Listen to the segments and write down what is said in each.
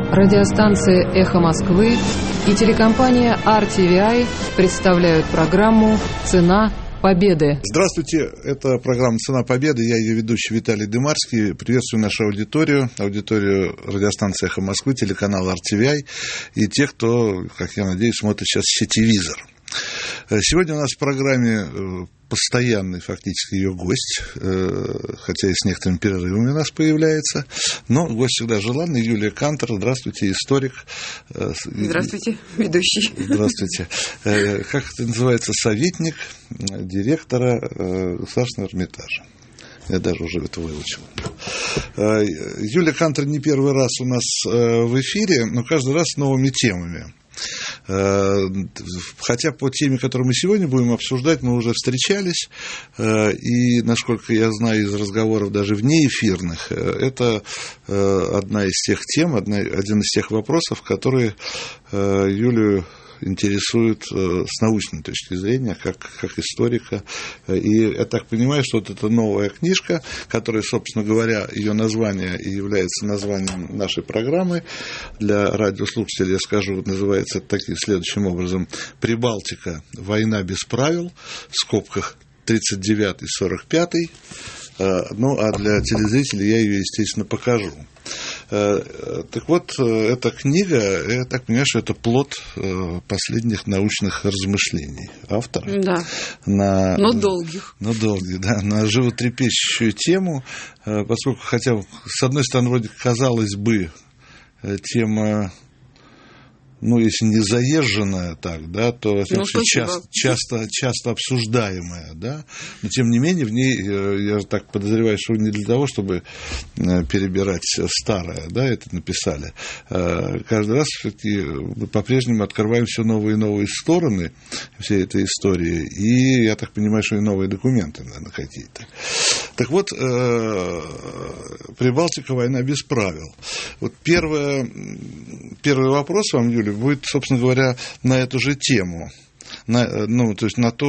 Радиостанция «Эхо Москвы» и телекомпания RTVI представляют программу «Цена победы». Здравствуйте, это программа «Цена победы». Я ее ведущий Виталий Дымарский. Приветствую нашу аудиторию радиостанции «Эхо Москвы», телеканал RTVI и тех, кто, как я надеюсь, смотрит сейчас сетевизор. Сегодня у нас в программе постоянный фактически ее гость, хотя и с некоторыми перерывами у нас появляется, но гость всегда желанный. Юлия Кантор, здравствуйте, историк. Здравствуйте, ведущий. Здравствуйте. Как это называется? Советник директора Государственного Эрмитажа. Я даже уже это выучил. Юлия Кантор не первый раз у нас в эфире, но каждый раз с новыми темами. Хотя по теме, которую мы сегодня будем обсуждать, мы уже встречались, и, насколько я знаю из разговоров даже внеэфирных, это одна из тех тем, один из тех вопросов, которые Юлию интересует с научной точки зрения, как историка. И я так понимаю, что вот эта новая книжка, которая, собственно говоря, ее название и является названием нашей программы, для радиослушателей я скажу, называется таким следующим образом: «Прибалтика. Война без правил», в скобках 39-45. Ну, а для телезрителей я ее, естественно, покажу. Так вот, эта книга, я так понимаю, что это плод последних научных размышлений автора. Да, но долгих. Да, на животрепещущую тему, поскольку, хотя, с одной стороны, вроде казалось бы, тема, ну, если не заезженная так, да, то часто обсуждаемая, да, но тем не менее в ней, я так подозреваю, что не для того, чтобы перебирать старое, да, это написали. Каждый раз мы по-прежнему открываем все новые и новые стороны всей этой истории, и я так понимаю, что и новые документы, наверное, какие-то. Так вот, Прибалтика, война без правил. Вот первый вопрос вам, Юля, будет, собственно говоря, на эту же тему. То есть на то,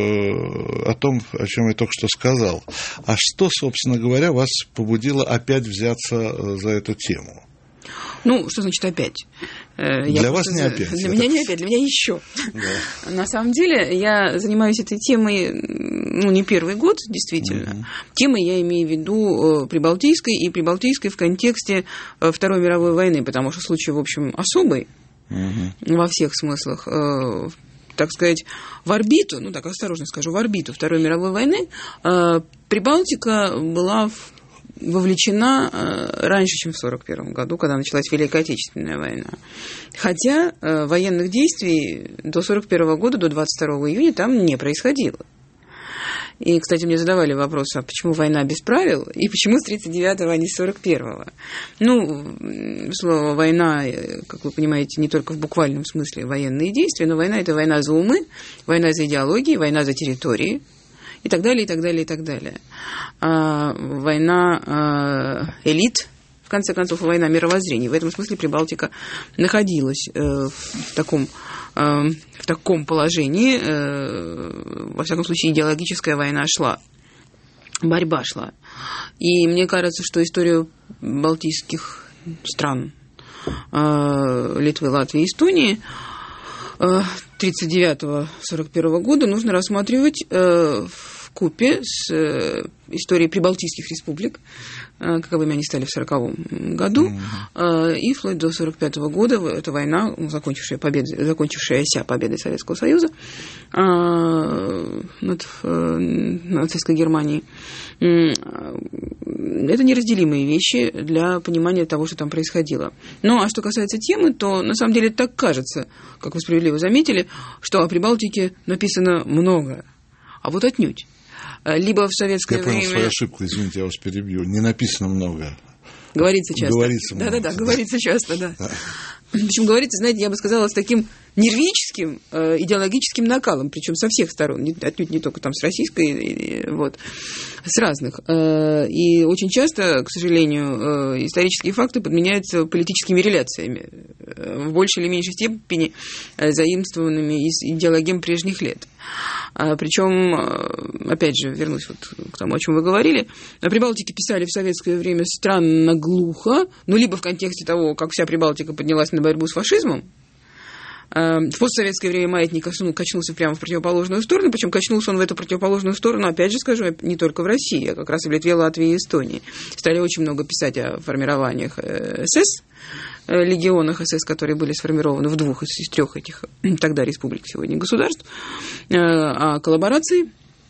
о том, о чем я только что сказал. А что, собственно говоря, вас побудило опять взяться за эту тему? Ну, что значит опять? Для вас не опять. Для меня не опять, для меня еще. Да. На самом деле, я занимаюсь этой темой, не первый год, действительно. Темой я имею в виду прибалтийской в контексте Второй мировой войны, потому что случай, в общем, особый во всех смыслах. Так сказать, в орбиту, так осторожно скажу, в орбиту Второй мировой войны Прибалтика была вовлечена раньше, чем в 1941 году, когда началась Великая Отечественная война. Хотя военных действий до 1941 года, до 22 июня там не происходило. И, кстати, мне задавали вопрос, а почему война без правил, и почему с 1939-го, а не с 1941-го? Слово «война», как вы понимаете, не только в буквальном смысле военные действия, но война – это война за умы, война за идеологии, война за территории, и так далее, и так далее, и так далее. Война элит, в конце концов, война мировоззрений. В этом смысле Прибалтика находилась в таком положении. Во всяком случае, идеологическая война шла, борьба шла. И мне кажется, что историю балтийских стран, Литвы, Латвии, Эстонии 1939-1941 года нужно рассматривать вкупе с историей прибалтийских республик, каковыми они стали в 1940 году, и вплоть до 1945 года эта война, закончившаяся победой Советского Союза над нацистской Германией. Это неразделимые вещи для понимания того, что там происходило. Ну, а что касается темы, то на самом деле так кажется, как вы справедливо заметили, что о Прибалтике написано много, а вот отнюдь. Либо в советское время... Я понял свою ошибку, извините, я вас перебью. Не написано много. Говорится часто. Говорится много. Да, говорится часто, да. Причем говорится, знаете, я бы сказала, с таким нервическим идеологическим накалом, причем со всех сторон, отнюдь не только там с российской, вот, с разных. И очень часто, к сожалению, исторические факты подменяются политическими реляциями, в большей или меньшей степени заимствованными из идеологем прежних лет. Причем, опять же, вернусь вот к тому, о чем вы говорили, о Прибалтике писали в советское время странно глухо, ну, либо в контексте того, как вся Прибалтика поднялась на борьбу с фашизмом. В постсоветское время маятник качнулся прямо в противоположную сторону, причем качнулся он в эту противоположную сторону, опять же скажу, не только в России, а как раз и в Литве, Латвии и Эстонии. Стали очень много писать о формированиях СС, легионах СС, которые были сформированы в 2 из 3 этих тогда республик, сегодня государств, о коллаборации.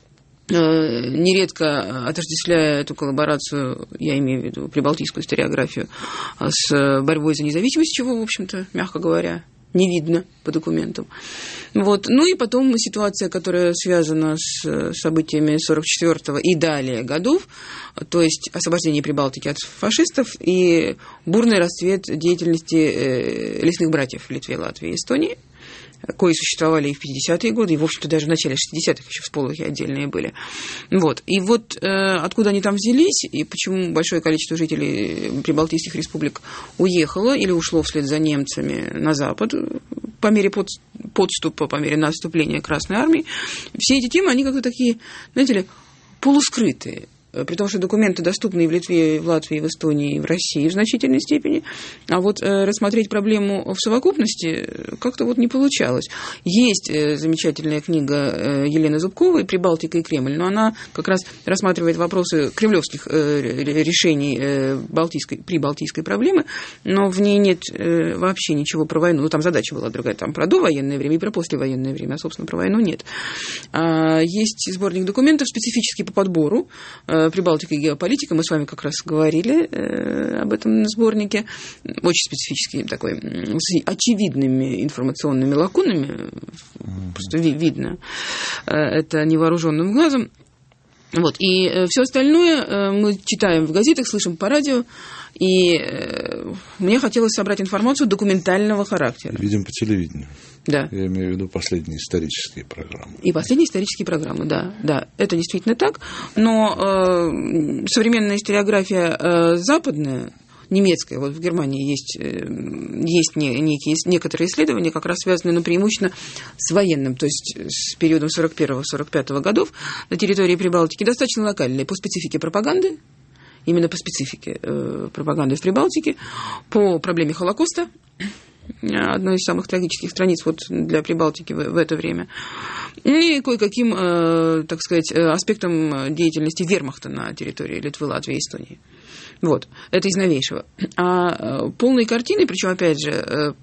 Нередко отождествляя эту коллаборацию, я имею в виду прибалтийскую историографию, с борьбой за независимость, чего, в общем-то, мягко говоря, не видно по документам. Вот. Ну и потом ситуация, которая связана с событиями 44-го и далее годов, то есть освобождение Прибалтики от фашистов и бурный расцвет деятельности лесных братьев в Литве, Латвии и Эстонии, кои существовали и в 50-е годы, и, в общем-то, даже в начале 60-х еще всполохи отдельные были. Вот. И вот откуда они там взялись, и почему большое количество жителей прибалтийских республик уехало или ушло вслед за немцами на запад по мере подступа, по мере наступления Красной Армии, все эти темы, они как-то такие, знаете ли, полускрытые. При том, что документы доступны и в Литве, и в Латвии, и в Эстонии, и в России в значительной степени. А вот рассмотреть проблему в совокупности как-то вот не получалось. Есть замечательная книга Елены Зубковой «Прибалтика и Кремль», но она как раз рассматривает вопросы кремлевских решений прибалтийской проблемы, но в ней нет вообще ничего про войну. Ну, там задача была другая, там про довоенное время и про послевоенное время, а, собственно, про войну нет. Есть сборник документов специфический по подбору «Прибалтика и геополитика». Мы с вами как раз говорили об этом сборнике. Очень специфический такой, с очевидными информационными лакунами. Просто видно это невооруженным глазом. Вот. И все остальное мы читаем в газетах, слышим по радио. И мне хотелось собрать информацию документального характера. Видим по телевидению. Да. Я имею в виду последние исторические программы. И последние исторические программы, да. Это действительно так. Но современная историография западная, немецкая, вот в Германии есть некоторые исследования, как раз связанные, преимущественно с военным, то есть с периодом 41-45 годов на территории Прибалтики, достаточно локальные по специфике пропаганды, именно по специфике пропаганды в Прибалтике, по проблеме Холокоста, одной из самых трагических страниц вот для Прибалтики в это время, и кое-каким, так сказать, аспектом деятельности вермахта на территории Литвы, Латвии и Эстонии. Вот, это из новейшего. А полной картины, причем, опять же,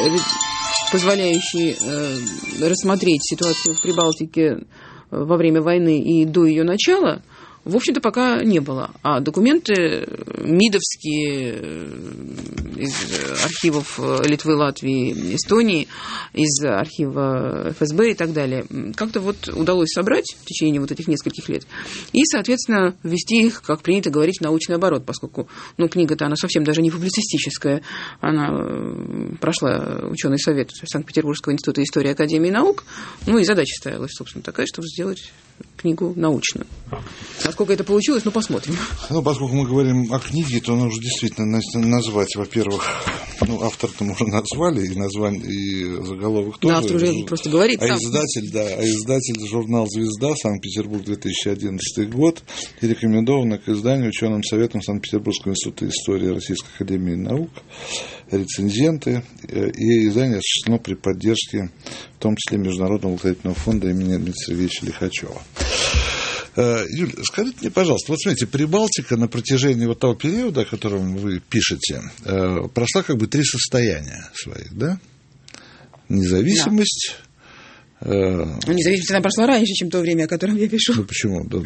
позволяющей рассмотреть ситуацию в Прибалтике во время войны и до ее начала, в общем-то, пока не было. А документы МИДовские из архивов Литвы, Латвии, Эстонии, из архива ФСБ и так далее, как-то вот удалось собрать в течение вот этих нескольких лет и, соответственно, ввести их, как принято говорить, в научный оборот, поскольку, книга-то, она совсем даже не публицистическая, она прошла ученый совет Санкт-Петербургского института истории Академии наук, и задача ставилась, собственно, такая, чтобы сделать книгу научную. Насколько это получилось, посмотрим. Поскольку мы говорим о книге, то нужно действительно назвать, во-первых, автор-то мы уже назвали, и название, и заголовок тоже. Автор уже просто говорит. Издатель журнал «Звезда», Санкт-Петербург, 2011 год, и рекомендовано к изданию ученым советом Санкт-Петербургского института истории Российской академии наук, рецензенты, и издание осуществлено при поддержке, в том числе, Международного благотворительного фонда имени Дмитрия Сергеевича Лихачева. Юль, скажите мне, пожалуйста, вот смотрите, Прибалтика на протяжении вот того периода, о котором вы пишете, прошла как бы 3 состояния своих, да? Независимость. Независимость она прошла раньше, чем то время, о котором я пишу. Почему? До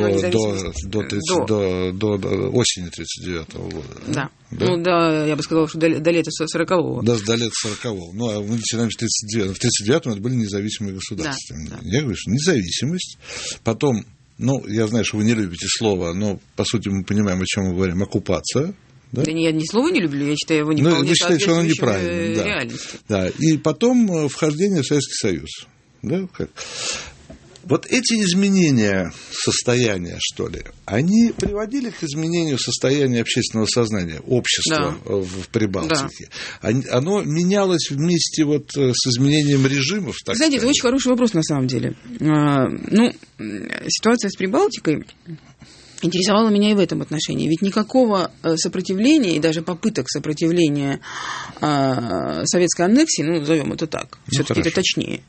осени 1939 года. Да. Я бы сказала, что до лета 40-го. До лета 40-го. А мы начинаем в 39-м. В 1939-м это были независимые государства. Да. Я говорю, что независимость, потом, я знаю, что вы не любите слово, но, по сути, мы понимаем, о чем мы говорим, оккупация, Да? Да я ни слова не люблю, я считаю его не вполне соответствующим реальности. Да. И потом вхождение в Советский Союз. Да? Вот эти изменения состояния, что ли, они приводили к изменению состояния общественного сознания, общества в Прибалтике? Да. Оно менялось вместе вот с изменением режимов, так Знаете, сказать? это очень хороший вопрос на самом деле. Ситуация с Прибалтикой интересовало меня и в этом отношении. Ведь никакого сопротивления и даже попыток сопротивления советской аннексии, назовем это так, все-таки это точнее,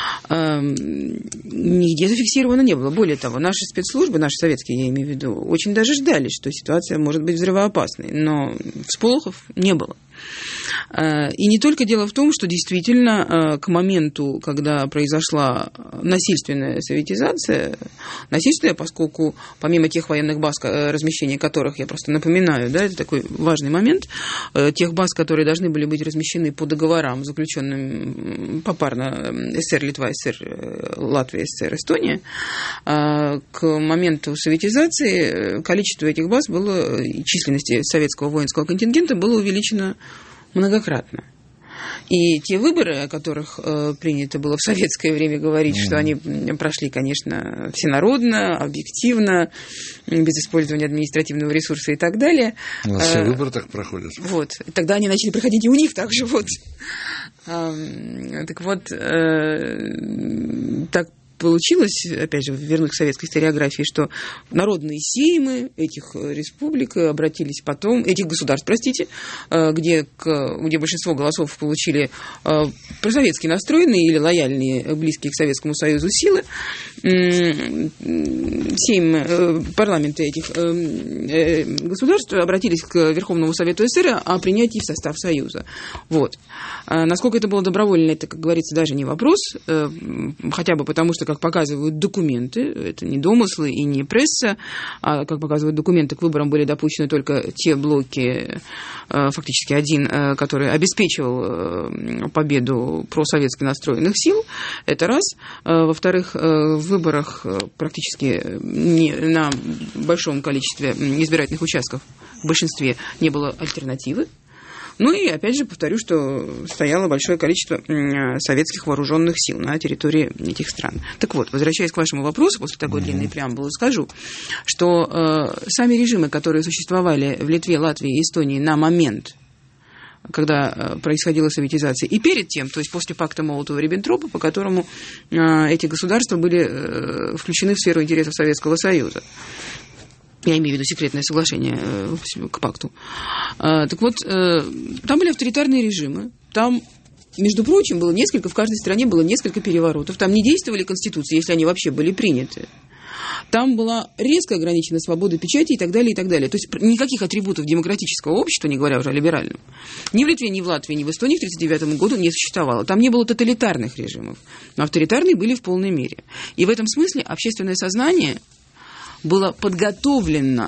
нигде зафиксировано не было. Более того, наши спецслужбы, наши советские, я имею в виду, очень даже ждали, что ситуация может быть взрывоопасной, но всполохов не было. И не только дело в том, что действительно к моменту, когда произошла насильственная советизация, насильственная, поскольку помимо тех военных баз, размещение которых, я просто напоминаю, да, это такой важный момент, тех баз, которые должны были быть размещены по договорам, заключенным попарно СССР, Литва, СССР, Латвия, СССР, Эстония, к моменту советизации количество этих баз было, численности советского воинского контингента было увеличено многократно. И те выборы, о которых принято было в советское время говорить, что они прошли, конечно, всенародно, объективно, без использования административного ресурса и так далее. У нас все выборы так проходят. Вот. Тогда они начали проходить и у них так же. Вот. Так вот, так получилось, опять же, вернусь к советской историографии, что народные сеймы этих республик обратились потом, этих государств, простите, где большинство голосов получили просоветски настроенные или лояльные, близкие к Советскому Союзу силы, парламенты этих государств обратились к Верховному Совету СССР о принятии в состав Союза. Вот. Насколько это было добровольно, это, как говорится, даже не вопрос, хотя бы потому, что, как показывают документы, это не домыслы и не пресса, а, как показывают документы, к выборам были допущены только те блоки, фактически один, который обеспечивал победу просоветски настроенных сил, это раз. Во-вторых, в выборах практически на большом количестве избирательных участков, в большинстве, не было альтернативы. Ну и, опять же, повторю, что стояло большое количество советских вооруженных сил на территории этих стран. Так вот, возвращаясь к вашему вопросу, после такой длинной преамбулы скажу, что сами режимы, которые существовали в Литве, Латвии и Эстонии на момент, когда происходила советизация, и перед тем, то есть после пакта Молотова-Риббентропа, по которому эти государства были включены в сферу интересов Советского Союза. Я имею в виду секретное соглашение к пакту. Так вот, там были авторитарные режимы, там, между прочим, в каждой стране было несколько переворотов, там не действовали конституции, если они вообще были приняты. Там была резко ограничена свобода печати и так далее, и так далее. То есть никаких атрибутов демократического общества, не говоря уже о либеральном, ни в Литве, ни в Латвии, ни в Эстонии к 1939 году не существовало. Там не было тоталитарных режимов, но авторитарные были в полной мере. И в этом смысле общественное сознание было подготовлено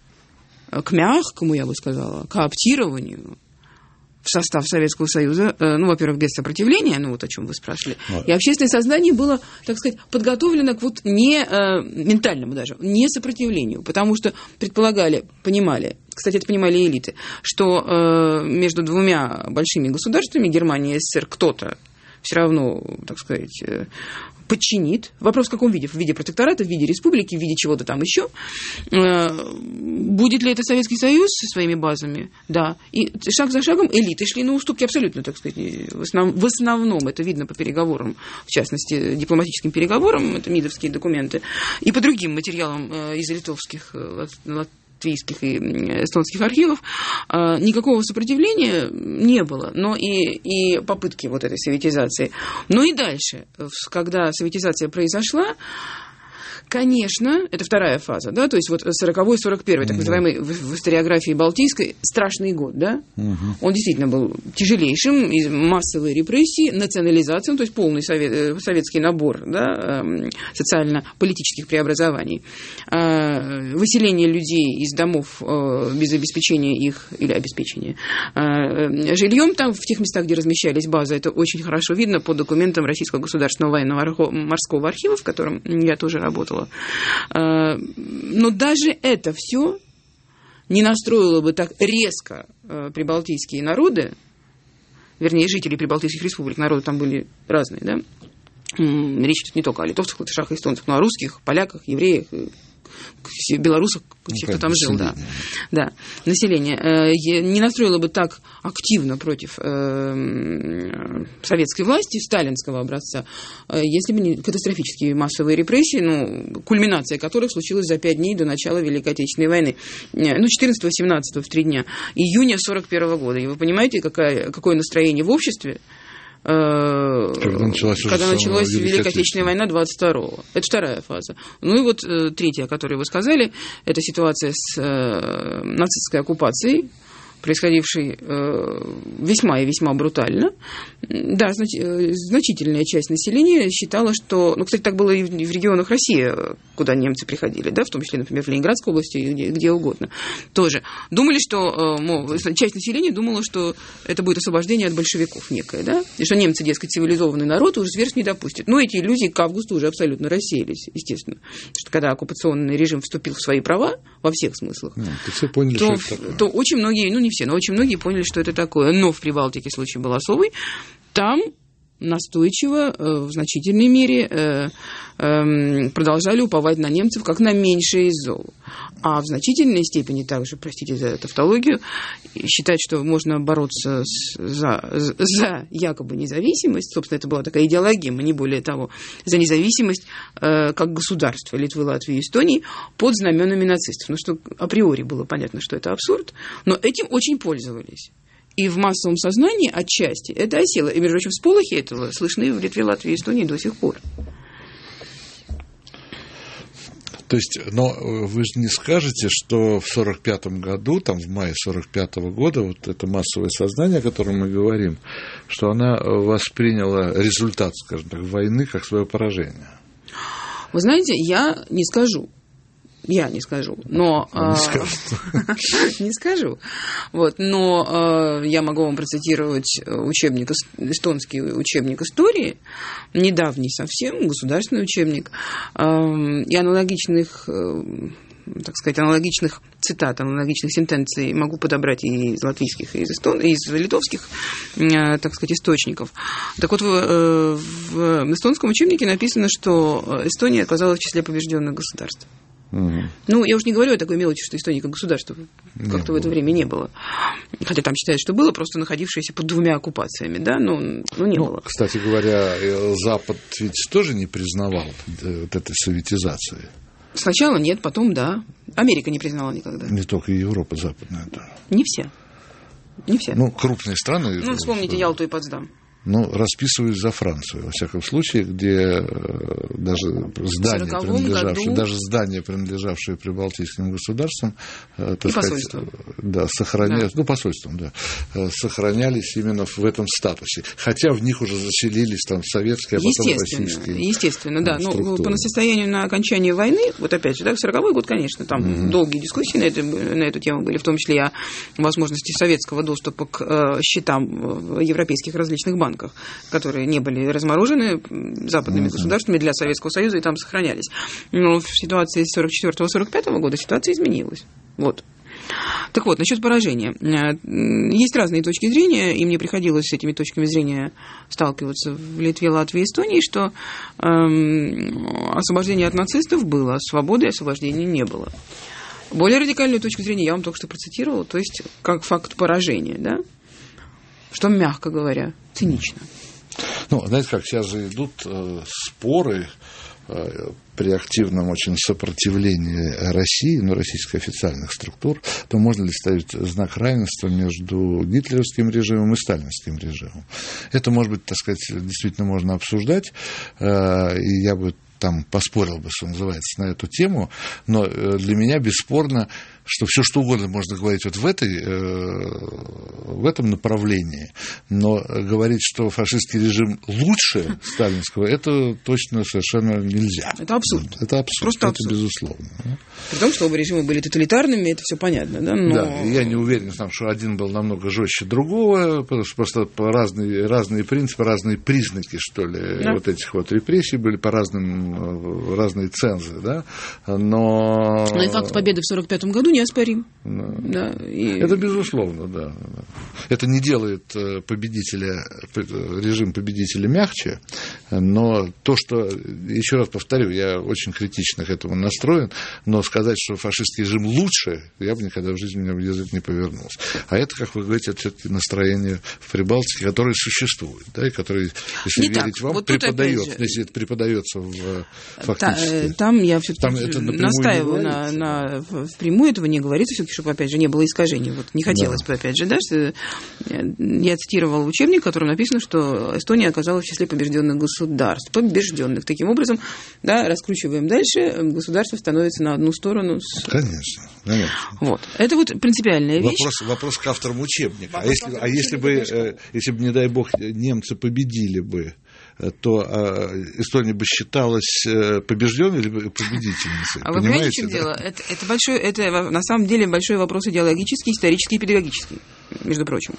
к мягкому, я бы сказала, к оптированию в состав Советского Союза, во-первых, без сопротивления, о чем вы спрашивали, и общественное сознание было, так сказать, подготовлено к не ментальному даже, не сопротивлению, потому что понимали, кстати, это понимали элиты, что между двумя большими государствами, Германия и СССР, кто-то все равно, так сказать, подчинит. Вопрос в каком виде? В виде протектората, в виде республики, в виде чего-то там еще. Будет ли это Советский Союз со своими базами? Да. И шаг за шагом элиты шли на уступки абсолютно, так сказать. В основном это видно по переговорам, в частности, дипломатическим переговорам, это МИДовские документы, и по другим материалам из литовских, латвийских и эстонских архивов, никакого сопротивления не было, но и попытки вот этой советизации. Но и дальше, когда советизация произошла, конечно, это вторая фаза, да, то есть вот 40-й, 41-й, так называемый в историографии балтийской, страшный год, да, он действительно был тяжелейшим, массовые репрессии, национализация, то есть полный советский набор, да, социально-политических преобразований, выселение людей из домов без обеспечения их, или обеспечения жильем там, в тех местах, где размещались базы, это очень хорошо видно по документам Российского государственного военного морского архива, в котором я тоже работала. Но даже это все не настроило бы так резко прибалтийские народы, вернее, жители прибалтийских республик, народы там были разные, да? Речь тут не только о литовцах, латышах, эстонцах, но о русских, поляках, евреях, белорусах, все, кто там жил, да, население, не настроило бы так активно против советской власти сталинского образца, если бы не катастрофические массовые репрессии, кульминация которых случилась за 5 дней до начала Великой Отечественной войны, 14-17 в 3 дня, июня 1941 года. И вы понимаете, какое настроение в обществе, когда началась Великая Отечественная война 22-го. Это вторая фаза. Ну и вот третья, о которой вы сказали, это ситуация с нацистской оккупацией, происходившей весьма и весьма брутально. Да, значительная часть населения считала, что... кстати, так было и в регионах России, куда немцы приходили, да, в том числе, например, в Ленинградской области и где угодно. Тоже. Думали, что... часть населения думала, что это будет освобождение от большевиков некое, да, и что немцы, дескать, цивилизованный народ, уже зверств не допустят. Но эти иллюзии к августу уже абсолютно рассеялись, естественно. Потому что когда оккупационный режим вступил в свои права, во всех смыслах, все поняли, то очень многие, не все, но очень многие поняли, что это такое. Но в Прибалтике случай был особый. Там настойчиво, в значительной мере продолжали уповать на немцев как на меньшее из зол. А в значительной степени также, простите за тавтологию, считать, что можно бороться за якобы независимость, собственно, это была такая идеология, не более того, за независимость как государства Литвы, Латвии и Эстонии под знаменами нацистов. Что априори было понятно, что это абсурд, но этим очень пользовались. И в массовом сознании отчасти это осело. И, между прочим, всполохи этого слышны в Литве, Латвии и Эстонии до сих пор. То есть, но вы же не скажете, что в 1945 году, там в мае 1945 года, вот это массовое сознание, о котором мы говорим, что она восприняла результат, скажем так, войны как свое поражение? Вы знаете, я не скажу. Но... Не скажу. Но я могу вам процитировать эстонский учебник истории, недавний совсем, государственный учебник, и аналогичных цитат, аналогичных сентенций могу подобрать и из латвийских, и из литовских, источников. Так вот, в эстонском учебнике написано, что Эстония оказалась в числе побежденных государств. Я уж не говорю о такой мелочи, что Эстония как государство как-то в это время не было. Хотя там считают, что было, просто находившееся под 2 оккупациями, да, но не было. Кстати говоря, Запад ведь тоже не признавал вот этой советизации. Сначала нет, потом да. Америка не признала никогда. Не только Европа западная, да. Не все. Крупные страны... вспомните Ялту и Потсдам. Расписываюсь за Францию, во всяком случае, где даже здания, принадлежавшие прибалтийским государствам, сохранялись именно в этом статусе. Хотя в них уже заселились там советские, а потом российские. Естественно, да. По состоянию на окончание войны, вот опять же, 40-й год, конечно, там долгие дискуссии на эту тему были, в том числе и о возможности советского доступа к счетам в европейских различных банках, которые не были разморожены западными государствами для Советского Союза и там сохранялись. Но в ситуации с 1944-1945 года ситуация изменилась. Так вот, насчет поражения. Есть разные точки зрения, и мне приходилось с этими точками зрения сталкиваться в Литве, Латвии и Эстонии, что освобождение от нацистов было, а свободы и освобождения не было. Более радикальную точку зрения я вам только что процитировала, то есть как факт поражения, да? Что, мягко говоря, цинично. Знаете, как сейчас же идут споры при активном очень сопротивлении России, российских официальных структур, то можно ли ставить знак равенства между гитлеровским режимом и сталинским режимом? Это, может быть, действительно можно обсуждать, и я бы там поспорил бы, что называется, на эту тему, но для меня бесспорно, что все что угодно можно говорить в этом направлении, но говорить, что фашистский режим лучше сталинского, это точно совершенно нельзя. Это абсурд. Это абсурд. Просто абсурд. Это безусловно. При том, что оба режима были тоталитарными, это все понятно, да? Да, я не уверен, что один был намного жестче другого, просто разные принципы, разные признаки, что ли, вот этих репрессий были по разные цензы, да, но... и факт победы в 1945 году неоспорим. Да. Это безусловно, да. Это не делает режим победителя мягче, но то, что, еще раз повторю, я очень критично к этому настроен, но сказать, что фашистский режим лучше, я бы никогда в жизни мне язык не повернулся. А это, как вы говорите, это все-таки настроение в Прибалтике, которое существует, да, и которое, если не верить вам, вот преподается, если это преподается фактически. Там я все-таки настаиваю впрямую этого не говорится, все-таки, чтобы, опять же, не было искажений. Вот не хотелось бы, опять же, да, что я цитировала учебник, в котором написано, что Эстония оказалась в числе побежденных государств. Побежденных. Таким образом, да, раскручиваем дальше, государство становится на одну сторону. Конечно. Вот. Это вот принципиальная вещь. Вопрос к авторам учебника. Если бы, не дай бог, немцы победили бы, то Эстония бы считалась побежденной или победительницей. А вы понимаете, в чем дело? Это на самом деле большой вопрос идеологический, исторический и педагогический, между прочим.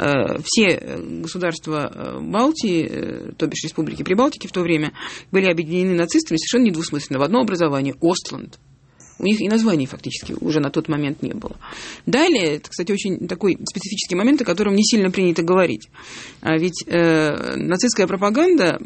Все государства Балтии, то бишь республики Прибалтики в то время, были объединены нацистами совершенно недвусмысленно в одно образование – Остланд. У них и названий фактически уже на тот момент не было. Далее, это, кстати, очень такой специфический момент, о котором не сильно принято говорить. Ведь нацистская пропаганда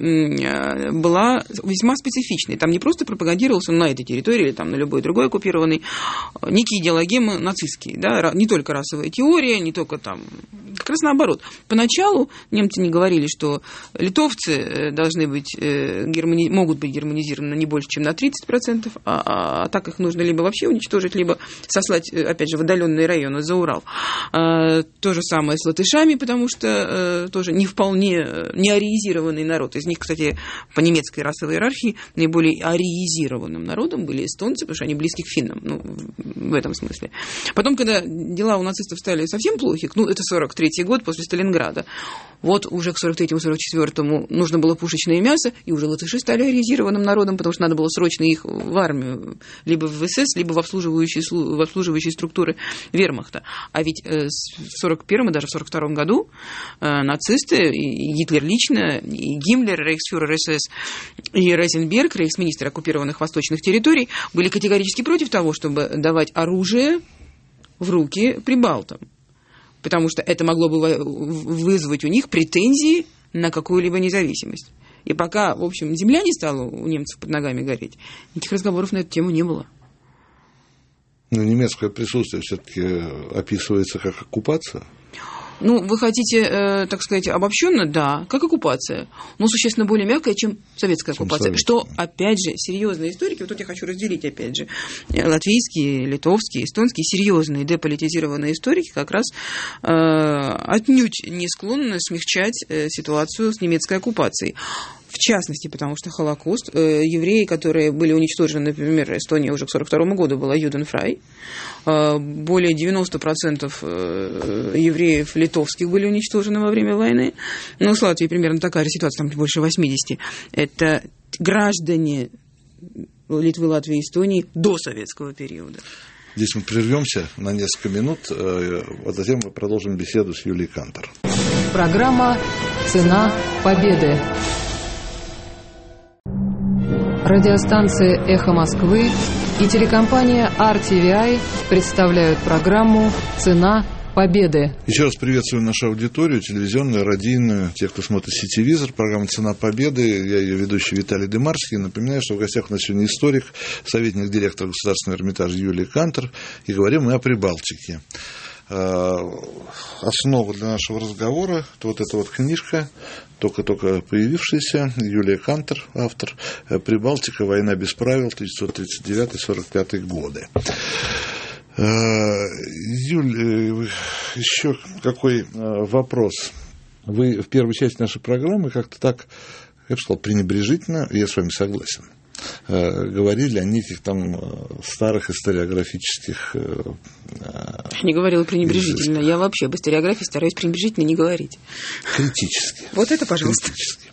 была весьма специфичной. Там не просто пропагандировался на этой территории или там, на любой другой оккупированной некие идеологемы нацистские. Да? Не только расовая теория, не только там... Как раз наоборот. Поначалу немцы не говорили, что литовцы должны быть, могут быть германизированы не больше, чем на 30%, а так их нужно либо вообще уничтожить, либо сослать, опять же, в отдаленные районы за Урал. То же самое с латышами, потому что тоже не вполне неариизированный народ. Из них, кстати, по немецкой расовой иерархии наиболее ариизированным народом были эстонцы, потому что они близки к финнам, в этом смысле. Потом, когда дела у нацистов стали совсем плохи, это 43-й год после Сталинграда, вот уже к 43-44 нужно было пушечное мясо, и уже латыши стали ариизированным народом, потому что надо было срочно их в армию, либо в СС, либо в обслуживающие структуры вермахта. А ведь в 41-м и даже в 42-м году нацисты, и Гитлер лично, и Гиммлер, рейхсфюрер СС, и Розенберг, рейхсминистр оккупированных восточных территорий, были категорически против того, чтобы давать оружие в руки прибалтам. Потому что это могло бы вызвать у них претензии на какую-либо независимость. И пока, в общем, земля не стала у немцев под ногами гореть, никаких разговоров на эту тему не было. Немецкое присутствие все-таки описывается как оккупация? Вы хотите, так сказать, обобщенно, да, как оккупация, но существенно более мягкая, чем советская оккупация. Что, опять же, серьезные историки, вот тут я хочу разделить, опять же, латвийские, литовские, эстонские, серьезные деполитизированные историки как раз отнюдь не склонны смягчать ситуацию с немецкой оккупацией. В частности, потому что Холокост, евреи, которые были уничтожены, например, Эстония уже к 1942 году была Юденфрай, более 90% евреев литовских были уничтожены во время войны, с Латвией примерно такая же ситуация, там больше 80%. Это граждане Литвы, Латвии и Эстонии до советского периода. Здесь мы прервемся на несколько минут, а затем мы продолжим беседу с Юлией Кантор. Программа «Цена победы». Радиостанция «Эхо Москвы» и телекомпания RTVI представляют программу «Цена победы». Еще раз приветствую нашу аудиторию, телевизионную, радийную, тех, кто смотрит сетевизор, программа «Цена победы». Я ее ведущий Виталий Демарский. Напоминаю, что в гостях у нас сегодня историк, советник директора Государственного Эрмитажа Юлия Кантор. И говорим мы о Прибалтике. Основа для нашего разговора – вот эта вот книжка, только-только появившаяся, Юлия Кантор, автор, «Прибалтика. Война без правил. 1939-1945 годы». Юль, еще какой вопрос? Вы в первой части нашей программы как-то так, я бы сказал, пренебрежительно, я с вами согласен, говорили о неких там старых историографических... Не говорила пренебрежительно. Я вообще об историографии стараюсь пренебрежительно не говорить. Критически. Вот это, пожалуйста. Критически.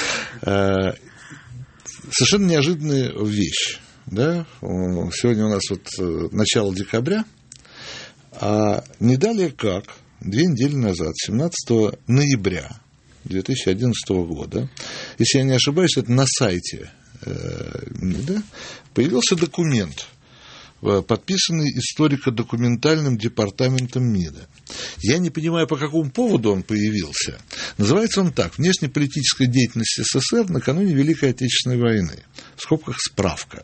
Совершенно неожиданная вещь. Да? Сегодня у нас начало декабря, а не далее как 2 недели назад, 17 ноября 2011 года, если я не ошибаюсь, это на сайте, да, появился документ подписанный историко-документальным департаментом МИДа. Я не понимаю, по какому поводу он появился. Называется он так: «Внешнеполитическая деятельность СССР накануне Великой Отечественной войны». В скобках «справка».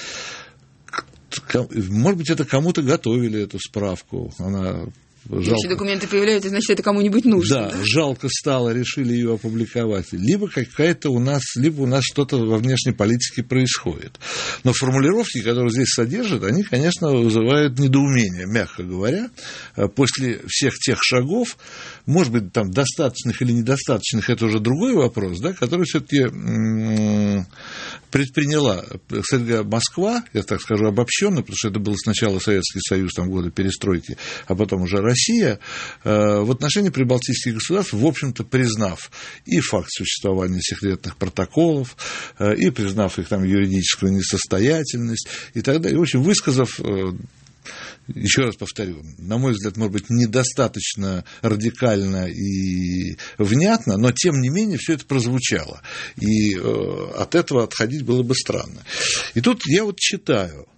Может быть, это кому-то готовили эту справку. Она... Жалко. Если документы появляются, значит, это кому-нибудь нужно. Да, жалко стало, решили ее опубликовать. Либо у нас что-то во внешней политике происходит. Но формулировки, которые здесь содержат, они, конечно, вызывают недоумение, мягко говоря. После всех тех шагов, может быть, там достаточных или недостаточных, это уже другой вопрос, да, который все-таки предприняла Москва, я так скажу обобщенно, потому что это был сначала Советский Союз, там годы перестройки, а потом уже Россия, в отношении прибалтийских государств, в общем-то, признав и факт существования секретных протоколов, и признав их там юридическую несостоятельность и так далее, в общем, высказав, еще раз повторю, на мой взгляд, может быть, недостаточно радикально и внятно, но, тем не менее, все это прозвучало. И от этого отходить было бы странно. И тут я вот читаю.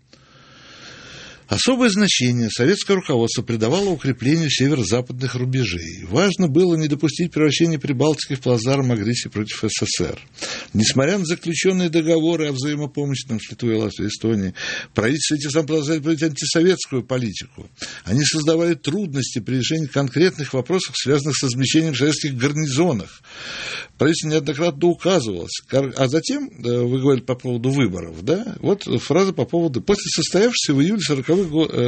Особое значение советское руководство придавало укреплению северо-западных рубежей. Важно было не допустить превращения Прибалтики в плацдарм агрессии против СССР. Несмотря на заключенные договоры о взаимопомощи с Литвой, Латвией, Эстонией, правительство эти сам продолжали проводить антисоветскую политику. Они создавали трудности при решении конкретных вопросов, связанных с размещением в советских гарнизонах. Правительство неоднократно указывалось. А затем, вы говорите по поводу выборов, да? Вот фраза по поводу... После состоявшихся в июле 40-го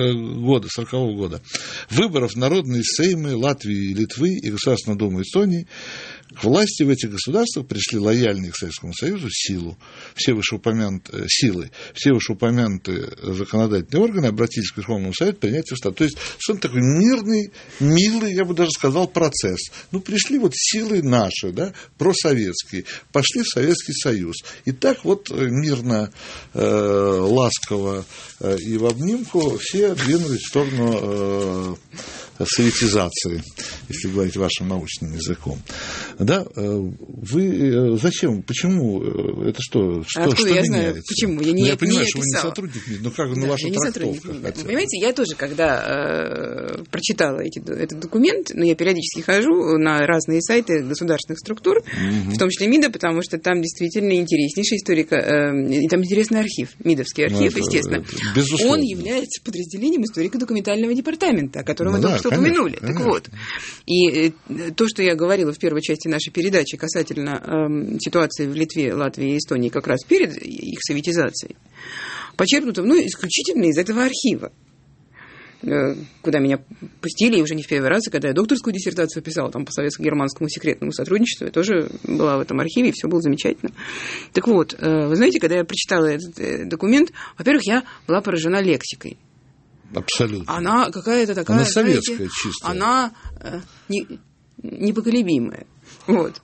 года выборов Народной Сеймы Латвии и Литвы и Государственную Думу Эстонии, к власти в этих государствах пришли лояльные к Советскому Союзу все вышеупомянутые законодательные органы обратились к Верховному Совету принять устав. То есть, что он такой мирный, милый, я бы даже сказал, процесс. Ну, пришли вот силы наши, да, просоветские, пошли в Советский Союз. И так вот мирно, ласково и в обнимку все двинулись в сторону советизации, если говорить вашим научным языком. Да, вы зачем? Почему? Это что я меняется? Знаю, почему? Я понимаю, что вы не сотрудник МИДа, но как ваша трактовка? Вы понимаете, я тоже, когда прочитала этот документ, я периодически хожу на разные сайты государственных структур, в том числе МИДа, потому что там действительно интереснейшая историка, и там интересный архив, МИДовский архив, естественно. Безусловно. Он является подразделением историко-документального департамента, о котором мы только что упомянули. Так вот, и то, что я говорила в первой части нашей передачи касательно ситуации в Литве, Латвии и Эстонии как раз перед их советизацией, почерпнуто исключительно из этого архива, куда меня пустили, и уже не в первый раз, и когда я докторскую диссертацию писала там, по советско-германскому секретному сотрудничеству, я тоже была в этом архиве, и все было замечательно. Так вот, вы знаете, когда я прочитала этот документ, во-первых, я была поражена лексикой. Абсолютно. Она какая-то такая, она советская, знаете, чистая. Она непоколебимая. Вот.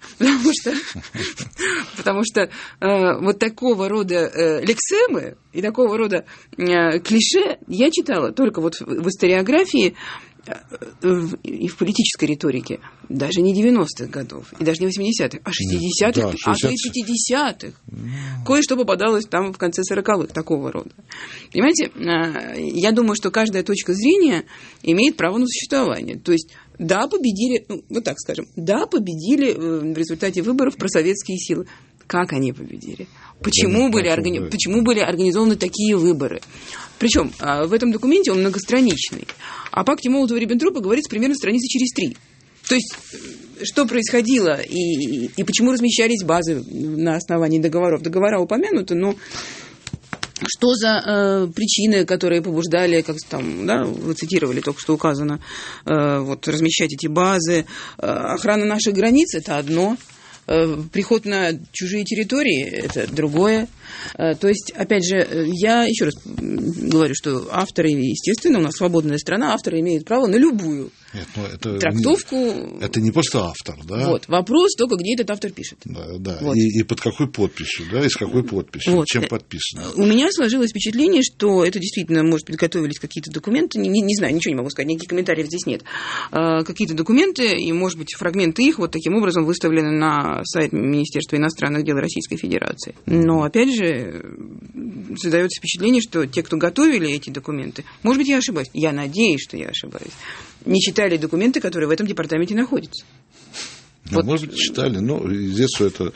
Потому что вот такого рода лексемы и такого рода клише я читала только вот в историографии и в политической риторике даже не 90-х годов, и даже не 80-х, а 60-х, да, а то и 50-х. Кое-что попадалось там в конце 40-х такого рода. Понимаете, я думаю, что каждая точка зрения имеет право на существование. То есть, да, победили, вот так скажем, да, победили в результате выборов просоветские силы. Как они победили? Почему были организованы такие выборы? Причем в этом документе он многостраничный. О пакте Молотова-Риббентропа говорится примерно страницы через 3. То есть, что происходило и почему размещались базы на основании договоров. Договора упомянуты, но что за причины, которые побуждали, как там, да, вы цитировали, только что указано, вот, размещать эти базы. Охрана наших границ – это одно. Приход на чужие территории – это другое. То есть, опять же, я еще раз говорю, что авторы, естественно, у нас свободная страна, авторы имеют право на любую Нет, это трактовку. Это не просто автор, да? Вот. Вопрос только, где этот автор пишет. Да. Вот. И под какой подписью, да, и с какой подписью, вот. Чем подписано. У меня сложилось впечатление, что это действительно, может быть, готовились какие-то документы, не знаю, ничего не могу сказать, никаких комментариев здесь нет. Какие-то документы, и, может быть, фрагменты их вот таким образом выставлены на сайт Министерства иностранных дел Российской Федерации. Но, опять же, создается впечатление, что те, кто готовили эти документы, может быть, я ошибаюсь, я надеюсь, что я ошибаюсь, не читали документы, которые в этом департаменте находятся. Вот. Может быть, читали, но известно, это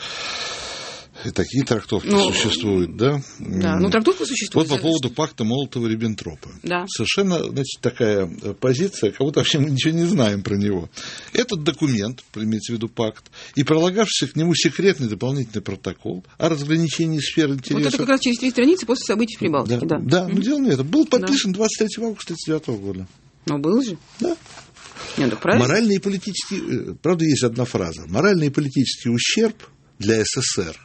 и такие трактовки существуют, да? Да, трактовка существует. Вот по поводу пакта Молотова-Риббентропа. Да. Совершенно, значит, такая позиция, как будто вообще мы ничего не знаем про него. Этот документ, имеется в виду пакт, и прилагавшийся к нему секретный дополнительный протокол о разграничении сфер интересов. Вот это как раз через 3 страницы после событий в Прибалтике, да. Да, но дело не это. Был подписан 23 августа 1939 года. Но был же. Да. Нет, правильно. Моральный и политический... Правда, есть одна фраза. Моральный и политический ущерб для СССР.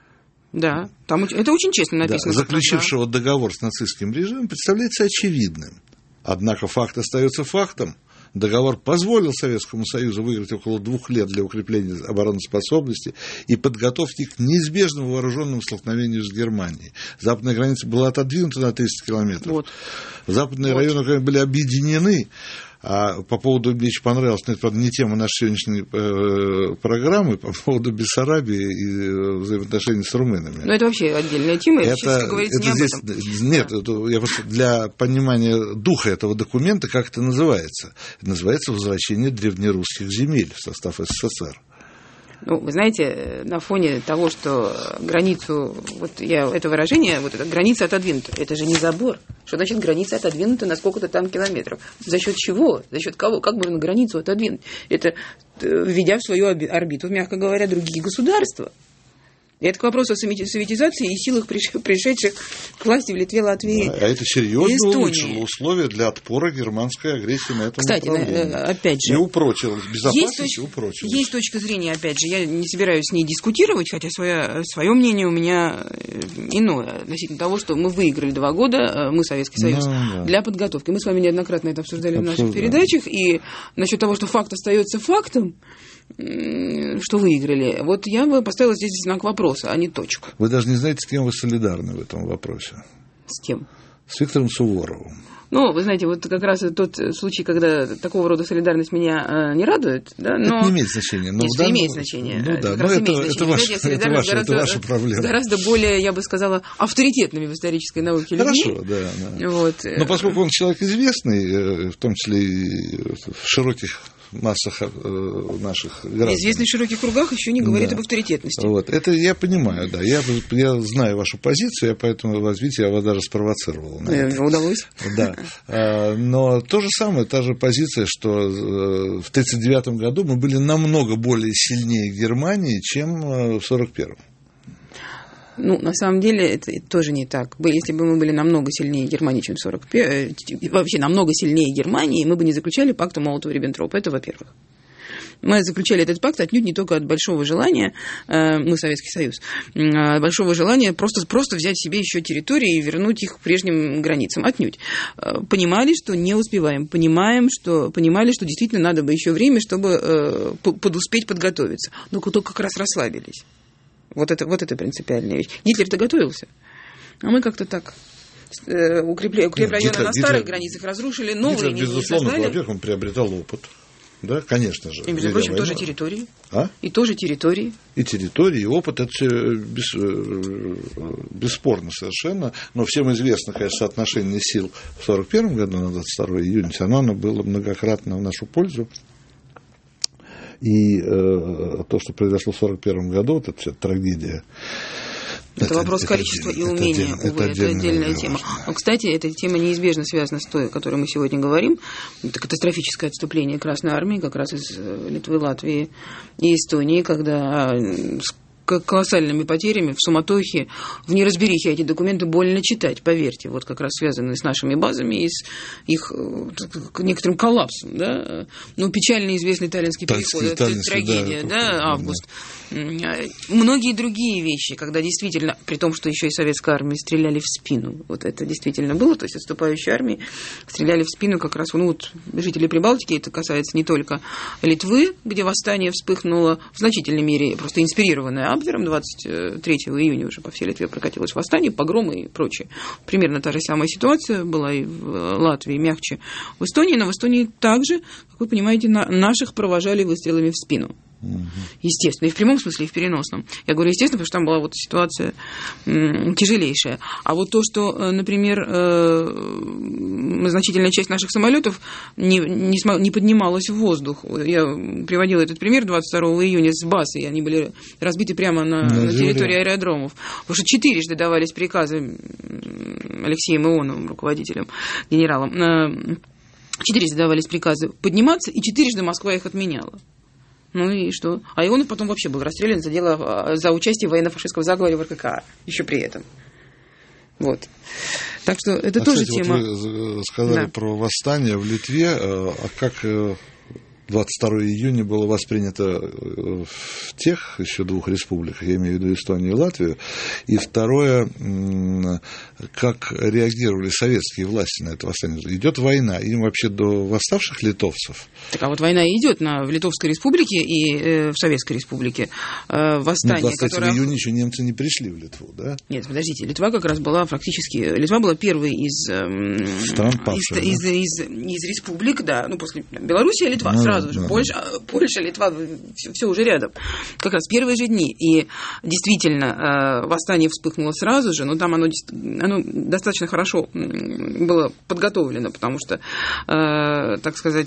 Да, там это очень честно написано. Да, заключившего договор с нацистским режимом представляется очевидным. Однако факт остается фактом. Договор позволил Советскому Союзу выиграть около 2 лет для укрепления обороноспособности и подготовки к неизбежному вооруженному столкновению с Германией. Западная граница была отодвинута на 30 километров. Вот. Западные районы были объединены. А по поводу, мне очень понравилось, но это, правда, не тема нашей сегодняшней программы, по поводу Бессарабии и взаимоотношений с румынами. Но это вообще отдельная тема, это сейчас, как говорится, не здесь, об этом. Нет, я просто для понимания духа этого документа, как это называется? Это называется «Возвращение древнерусских земель в состав СССР». Вы знаете, на фоне того, что границу, это выражение, это граница отодвинута, это же не забор. Что значит граница отодвинута на сколько-то там километров? За счет чего? За счет кого? Как можно границу отодвинуть? Это введя в свою орбиту, мягко говоря, другие государства. И это к вопросу о советизации и силах, пришедших к власти в Литве, Латвии и Эстонии. А это серьезно улучшило условия для отпора германской агрессии на этом направлении. Кстати, опять же... И упрочилось. Безопасность упрочилась. Есть точка зрения, опять же, я не собираюсь с ней дискутировать, хотя свое мнение у меня иное относительно того, что мы выиграли 2 года, мы, Советский Союз, для подготовки. Мы с вами неоднократно это обсуждали в наших передачах, и насчет того, что факт остается фактом, что выиграли. Вот я бы поставила здесь знак вопроса, а не точку. Вы даже не знаете, с кем вы солидарны в этом вопросе. С кем? С Виктором Суворовым. Вы знаете, вот как раз тот случай, когда такого рода солидарность меня не радует, да, но... Это не имеет значения. Нет, это имеет значение. Это ваша проблема. Гораздо более, я бы сказала, авторитетными в исторической науке людьми. Хорошо, да. Вот. Но поскольку он человек известный, в том числе и в широких массах наших граждан. Известный в широких кругах еще не говорит об авторитетности. Вот. Это я понимаю, да. Я знаю вашу позицию, я поэтому, видите, я вас даже спровоцировал. Удалось. Да. Но то же самое, та же позиция, что в 1939 году мы были намного более сильнее Германии, чем в 1941. На самом деле, это тоже не так. Если бы мы были намного сильнее Германии, чем в 1941, вообще намного сильнее Германии, мы бы не заключали пакт Молотова-Риббентропа. Это во-первых. Мы заключали этот пакт отнюдь не только от большого желания, мы Советский Союз, большого желания просто взять себе еще территории и вернуть их к прежним границам. Отнюдь. Понимали, что не успеваем. Понимали, что действительно надо бы еще время, чтобы подуспеть подготовиться. Но только как раз расслабились. Вот это принципиальная вещь. Гитлер-то готовился, а мы как-то так укрепрайоны на старых границах разрушили, новые не создали. Во-первых, он приобретал опыт, да, конечно же. И, между прочим, тоже территории. А? И тоже территории. И территории, и опыт, это все бесспорно совершенно, но всем известно, конечно, соотношение сил в 1941 году на 22 июня, все равно оно было многократно в нашу пользу. И то, что произошло в 1941 году, вот эта вся трагедия. Это вопрос количества и умения, это отдельная тема. Но, кстати, эта тема неизбежно связана с той, о которой мы сегодня говорим. Это катастрофическое отступление Красной Армии, как раз из Литвы, Латвии и Эстонии, когда колоссальными потерями, в суматохе, в неразберихе эти документы больно читать, поверьте, вот как раз связанные с нашими базами и с их некоторым коллапсом, да. Ну, печально известный таллинский переход, это трагедия, да, август. Многие другие вещи, когда действительно, при том, что еще и советская армия стреляли в спину, вот это действительно было, то есть отступающие армии стреляли в спину как раз, ну, вот, жители Прибалтики, это касается не только Литвы, где восстание вспыхнуло в значительной мере, просто инспирированное Абвером, 23 июня уже по всей Литве прокатилось восстание, погромы и прочее. Примерно та же самая ситуация была и в Латвии, мягче в Эстонии, но в Эстонии также, как вы понимаете, наших провожали выстрелами в спину. Естественно, и в прямом смысле, и в переносном. Я говорю естественно, потому что там была вот ситуация тяжелейшая. А вот то, что, например, значительная часть наших самолетов не поднималась в воздух. Я приводила этот пример 22 июня с баз, и они были разбиты прямо на территории аэродромов. Потому что 4 давались приказы Алексеем Ионовым, руководителем, генералом. 4 давались приказы подниматься, и 4 Москва их отменяла. Ну и что? А Ионов потом вообще был расстрелян за участие в военно-фашистском заговоре в РККА. Еще при этом. Вот. Так что это тоже кстати, тема. Вот вы сказали про восстание в Литве. А как 22 июня было воспринято в тех еще 2 республиках, я имею в виду Эстонию и Латвию, и второе, как реагировали советские власти на это восстание? Идет война, им вообще до восставших литовцев? Так, а вот война идет в Литовской республике и в Советской республике. Восстание, 23 июня еще немцы не пришли в Литву, да? Нет, подождите, Литва как раз была фактически, Литва была первой из стран павших, из республик, да, ну после Белоруссия, Литва сразу. Да. Польша, Литва, все уже рядом. Как раз первые же дни. И действительно, восстание вспыхнуло сразу же, но там оно достаточно хорошо было подготовлено, потому что, так сказать,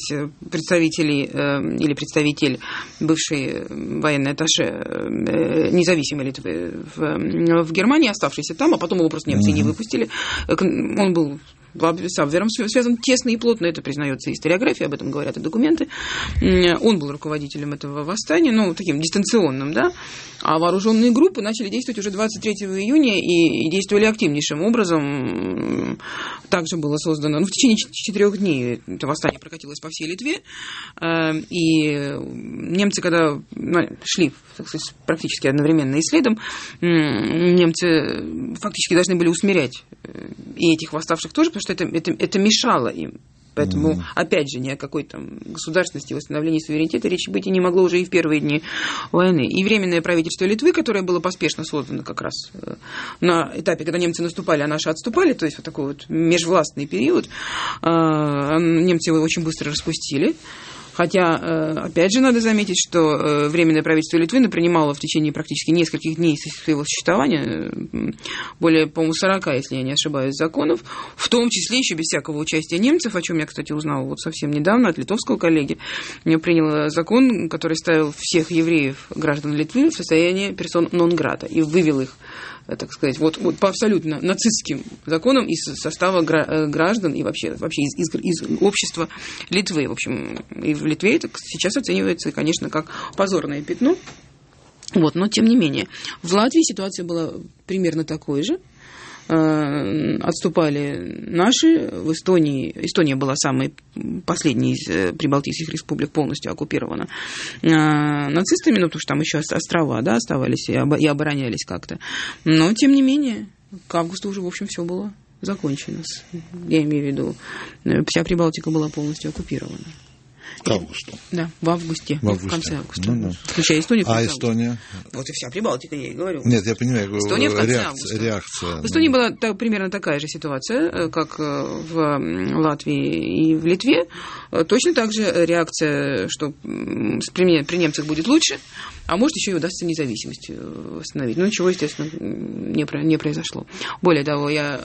представитель, бывший военный атташе независимой Литвы в Германии, оставшийся там, а потом его просто немцы не выпустили. Он был с Абвером связан тесно и плотно, это признается историография, об этом говорят и документы. Он был руководителем этого восстания, ну, таким дистанционным, да, а вооруженные группы начали действовать уже 23 июня и действовали активнейшим образом. Также было создано, в течение 4 дней это восстание прокатилось по всей Литве, и немцы, когда шли, так сказать, практически одновременно и следом, немцы фактически должны были усмирять и этих восставших тоже, потому что это мешало им. Поэтому, опять же, ни о какой там государственности, восстановлении суверенитета речи быть и не могло уже и в первые дни войны. И Временное правительство Литвы, которое было поспешно создано как раз на этапе, когда немцы наступали, а наши отступали, то есть вот такой вот межвластный период, немцы его очень быстро распустили. Хотя, опять же, надо заметить, что Временное правительство Литвы принимало в течение практически нескольких дней своего существования более, по-моему, 40, если я не ошибаюсь, законов, в том числе еще без всякого участия немцев, о чем я, кстати, узнала вот совсем недавно от литовского коллеги. Я приняла закон, который ставил всех евреев, граждан Литвы, в состояние персон нон-грата и вывел их, так сказать, вот по абсолютно нацистским законам из состава граждан и вообще из общества Литвы. В общем, и в Литве это сейчас оценивается, конечно, как позорное пятно. Вот, но тем не менее. В Латвии ситуация была примерно такой же. Отступали наши. В Эстония была самой последней из прибалтийских республик, полностью оккупирована нацистами, потому что там еще острова, да, оставались и оборонялись как-то. Но, тем не менее, к августу уже, в общем, все было закончено. Я имею в виду, вся Прибалтика была полностью оккупирована. К августу. Да, в августе. В конце августа. Ну, да. Включая Эстонию. А Эстония? Вот и вся Прибалтика, я и говорю. Нет, я понимаю, Эстония в конце августа. Реакция. В Эстонии была примерно такая же ситуация, как в Латвии и в Литве. Точно так же реакция, что при немцах будет лучше, а может, еще и удастся независимость восстановить. Но ничего, естественно, не произошло. Более того, я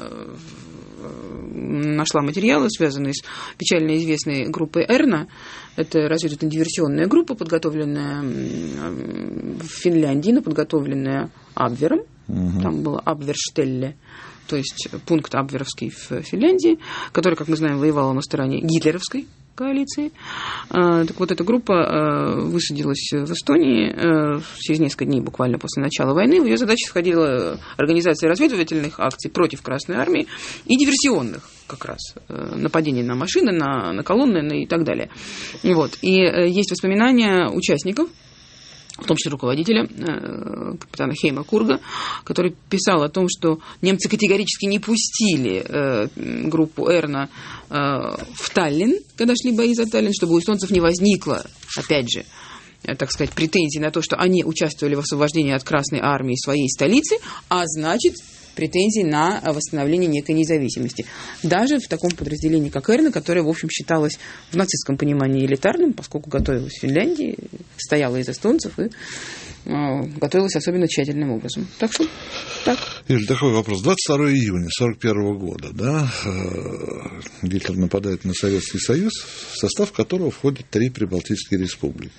нашла материалы, связанные с печально известной группой Эрна. Это разведывательно-диверсионная группа, подготовленная в Финляндии, но подготовленная Абвером. Там было Абверштелле, то есть пункт абверовский в Финляндии, который, как мы знаем, воевал на стороне гитлеровской, коалиции. Так вот, эта группа высадилась в Эстонии через несколько дней буквально после начала войны. В ее задачи входила организация разведывательных акций против Красной Армии и диверсионных как раз нападений на машины, на колонны и так далее. Вот. И есть воспоминания участников, в том числе руководителя, капитана Хейма Курга, который писал о том, что немцы категорически не пустили группу Эрна в Таллин, когда шли бои за Таллин, чтобы у эстонцев не возникло, опять же, так сказать, претензий на то, что они участвовали в освобождении от Красной Армии своей столицы, а значит, претензий на восстановление некой независимости. Даже в таком подразделении, как Эрна, которое, в общем, считалось в нацистском понимании элитарным, поскольку готовилось в Финляндии, состояло из эстонцев и готовилось особенно тщательным образом. Так что так. Юль, такой вопрос. 22 июня 1941 года, да, Гитлер нападает на Советский Союз, в состав которого входят 3 прибалтийские республики.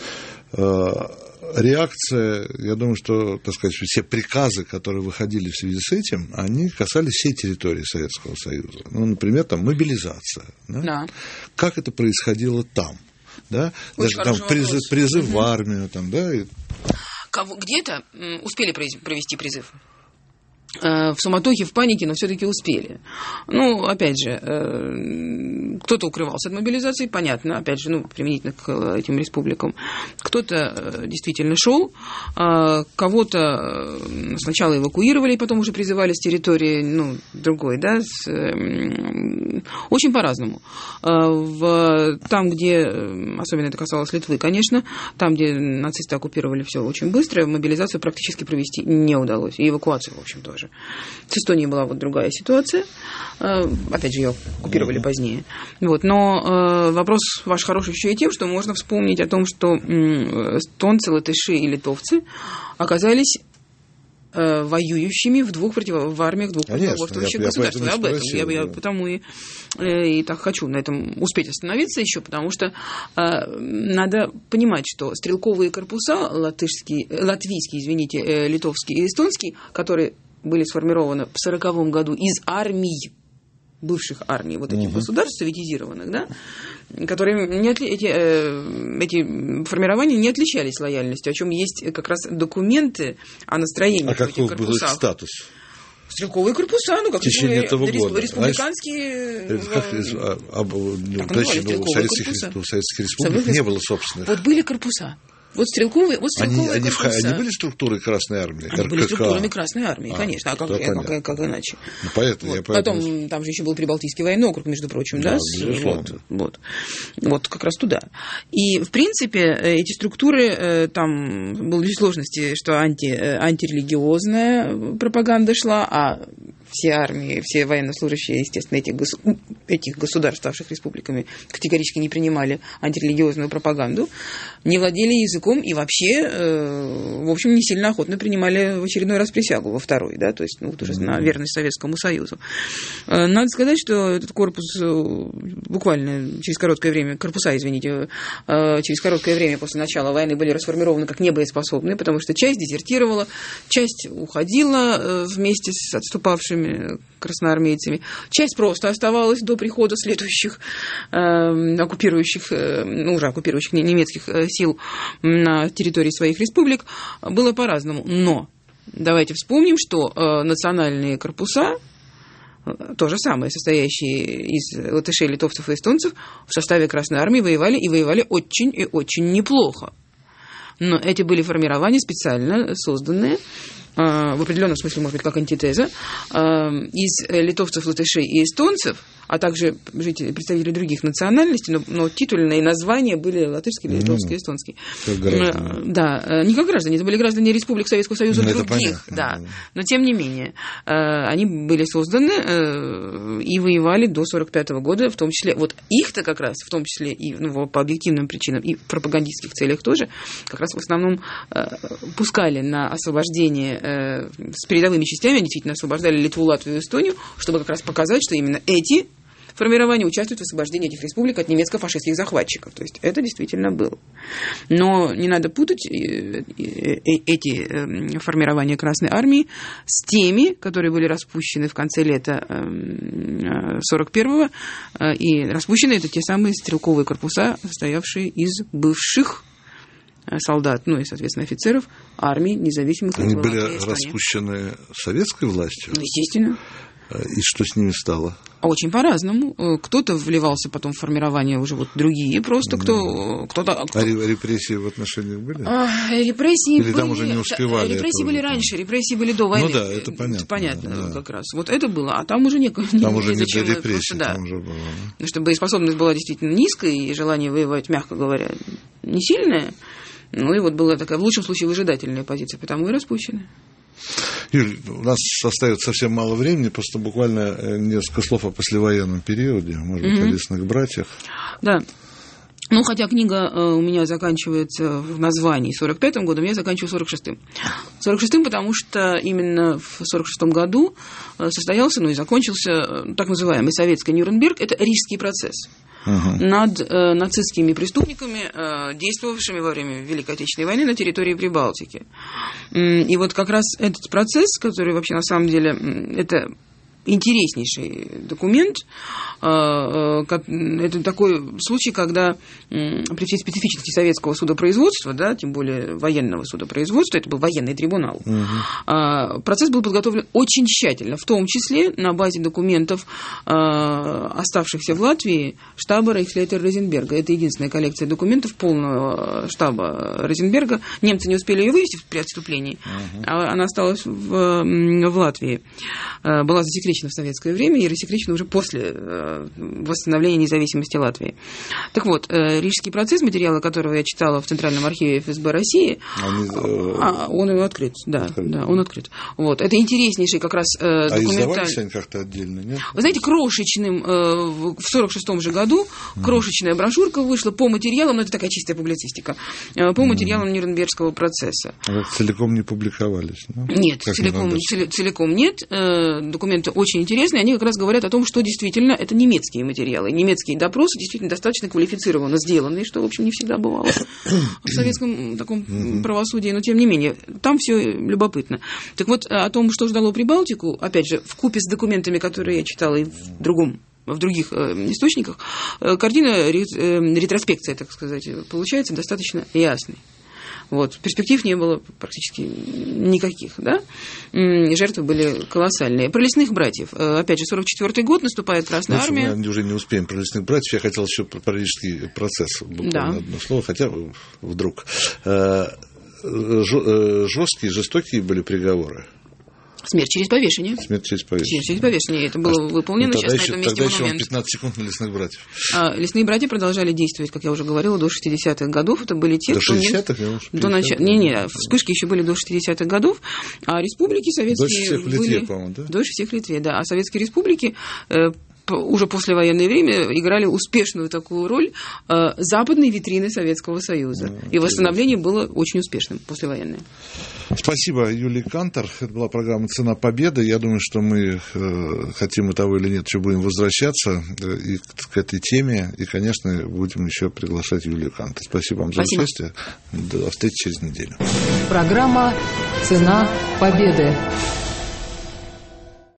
Реакция, я думаю, что, так сказать, все приказы, которые выходили в связи с этим, они касались всей территории Советского Союза. Ну, например, там мобилизация. Да? Да. Как это происходило там? Да? Даже там призыв в армию. Там, да? Где-то успели провести призыв. В суматохе, в панике, но все-таки успели. Ну, опять же, кто-то укрывался от мобилизации, понятно, опять же, применительно к этим республикам. Кто-то действительно шел, кого-то сначала эвакуировали, потом уже призывали с территории, другой, да, очень по-разному. Там, где, особенно это касалось Литвы, конечно, там, где нацисты оккупировали все очень быстро, мобилизацию практически провести не удалось, и эвакуацию, в общем, тоже. С Эстонией была вот другая ситуация. Опять же, ее оккупировали позднее. Вот. Но вопрос ваш хороший еще и тем, что можно вспомнить о том, что эстонцы, латыши и литовцы оказались воюющими в армиях двух противоборствующих государств. Я об этом. Я потому и так хочу на этом успеть остановиться еще, потому что надо понимать, что стрелковые корпуса латвийский, литовский и эстонский, которые были сформированы в 1940 году из армий, бывших армий вот этих государств советизированных, да, которые эти формирования не отличались лояльностью, о чем есть как раз документы о настроении в этих корпусах. А какой был их статус? Стрелковые корпуса, как в течение этого года. Республиканские. В Советских республиках не было собственных. Вот были корпуса. Вот стрелковые корпуса. Они были структурой Красной Армии? Они были структурами Красной Армии, конечно. А как иначе? Потом там же еще был Прибалтийский военный округ, между прочим, да? Вот как раз туда. И, в принципе, эти структуры, там были сложности, что антирелигиозная пропаганда шла, а все армии, все военнослужащие, естественно, этих государств, ставших республиками, категорически не принимали антирелигиозную пропаганду, не владели языком и вообще, в общем, не сильно охотно принимали в очередной раз присягу, во второй, да, то есть уже на верность Советскому Союзу. Надо сказать, что этот корпус буквально через короткое время после начала войны были расформированы как небоеспособные, потому что часть дезертировала, часть уходила вместе с отступавшими красноармейцами. Часть просто оставалась до прихода следующих оккупирующих немецких сил на территории своих республик. Было по-разному. Но давайте вспомним, что национальные корпуса, то же самое, состоящие из латышей, литовцев и эстонцев, в составе Красной Армии воевали очень и очень неплохо. Но эти были формирования специально созданные, в определенном смысле, может быть, как антитеза, из литовцев, латышей и эстонцев, а также представители других национальностей, но титульные названия были латышские, литовские, эстонские. Да, не как граждане, это были граждане республик Советского Союза других, да. Но тем не менее, они были созданы и воевали до 1945 года, в том числе, вот их-то как раз, в том числе и по объективным причинам, и в пропагандистских целях тоже, как раз в основном пускали на освобождение с передовыми частями, они действительно освобождали Литву, Латвию и Эстонию, чтобы как раз показать, что именно эти формирования участвуют в освобождении этих республик от немецко-фашистских захватчиков. То есть это действительно было. Но не надо путать эти формирования Красной Армии с теми, которые были распущены в конце лета 41-го. И распущены это те самые стрелковые корпуса, состоявшие из бывших солдат, ну и, соответственно, офицеров армии независимых Они были распущены советской властью? Ну, естественно. И что с ними стало? Очень по-разному. Кто-то вливался потом в формирование уже вот другие, просто кто-то... А репрессии в отношениях были? Репрессии Или были... там уже не успевали? Репрессии были раньше, репрессии были до войны. Ну да, это понятно. Понятно, да. Как раз. Вот это было, а там уже не Там уже не до репрессий, да. там уже было. Потому что боеспособность была действительно низкая, и желание воевать, мягко говоря, не сильное. Ну и вот была такая, в лучшем случае, выжидательная позиция, потому и распущены. Юль, у нас остается совсем мало времени, просто буквально несколько слов о послевоенном периоде, может быть, о «Лесных братьях». Да. Ну, хотя книга у меня заканчивается в названии 45-м годом, я заканчиваю 46-м. 46-м, потому что именно в 46-м году состоялся, ну и закончился так называемый советский Нюрнберг, это Рижский процесс. Над нацистскими преступниками, действовавшими во время Великой Отечественной войны на территории Прибалтики. И вот как раз этот процесс, который вообще на самом деле это интереснейший документ. Это такой случай, когда при всей специфичности советского судопроизводства, да, тем более военного судопроизводства, это был военный трибунал, процесс был подготовлен очень тщательно, в том числе на базе документов, оставшихся в Латвии, штаба Рейхслейтера Розенберга. Это единственная коллекция документов полного штаба Розенберга. Немцы не успели ее вывести при отступлении, а она осталась в Латвии. Была засекречена в советское время и рассекречена уже после восстановления независимости Латвии. Так вот, Рижский процесс, материалы которого я читала в Центральном архиве ФСБ России, он открыт. Да, он открыт. Вот. Это интереснейший как раз документальный... А издавались они как-то отдельно, нет? Вы знаете, крошечным, в 46-м же году крошечная брошюрка вышла по материалам, но это такая чистая публицистика, по материалам Нюрнбергского процесса. Целиком не публиковались? Да? Нет, целиком нет. Документы очень интересные, они как раз говорят о том, что действительно это немецкие материалы. Немецкие допросы действительно достаточно квалифицированно сделанные, что, в общем, не всегда бывало в советском таком правосудии, но тем не менее, там все любопытно. Так вот, о том, что ждало Прибалтику, опять же, вкупе с документами, которые я читала и в других источниках, картина, ретроспекция, так сказать, получается достаточно ясной. Вот. Перспектив не было практически никаких, да? Жертвы были колоссальные. Про «Лесных братьев». Опять же, 44-й год, наступает Красная Армия. Мы уже не успеем про «Лесных братьев». Я хотел еще про Рижский процесс. Буквально одно слово, хотя вдруг. Жесткие были приговоры. Смерть через повешение. Смерть через повешение. Через повешение. Это было выполнено сейчас на этом месте тогда монумент. еще 15 секунд на «Лесных братьев». «Лесные братья» продолжали действовать, как я уже говорила, до 60-х годов. Это были те, до кто... 60-х? Не, вспышки еще были до 60-х годов. А республики советские... Дольше всех в Литве, по-моему, да? Дольше всех в Литве, да. А советские республики... уже послевоенное время играли успешную такую роль западной витрины Советского Союза. И восстановление было очень успешным послевоенное. Спасибо, Юлия Кантор. Это была программа «Цена победы». Я думаю, что мы, хотим мы того или нет, еще будем возвращаться и к этой теме. И, конечно, будем еще приглашать Юлию Кантор. Спасибо вам за участие. До встречи через неделю. Программа «Цена победы».